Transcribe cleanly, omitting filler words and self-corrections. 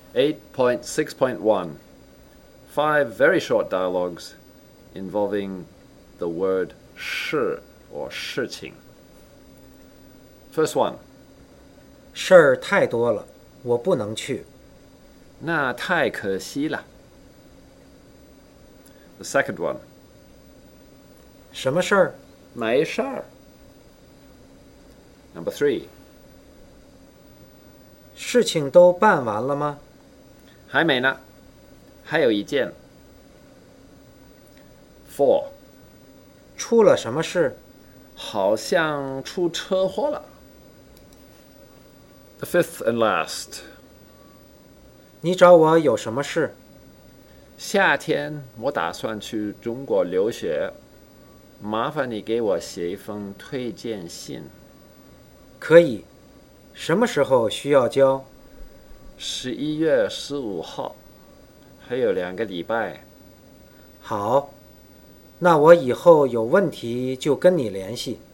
8.6.1 5 very short dialogues involving the word 事 or 事情. First one. 事儿太多了，我不能去。 那太可惜了。The second one. 什么事儿？ 没事儿。Number 3. 事情都办完了吗？ 还没呢，还有一件。4. 出了什么事？ 好像出车祸了。The fifth and last. 你找我有什么事？ 夏天我打算去中国留学，麻烦你给我写一封推荐信。 可以。什么时候需要交 ？11月15号，还有2个礼拜。 好，那我以后有问题就跟你联系。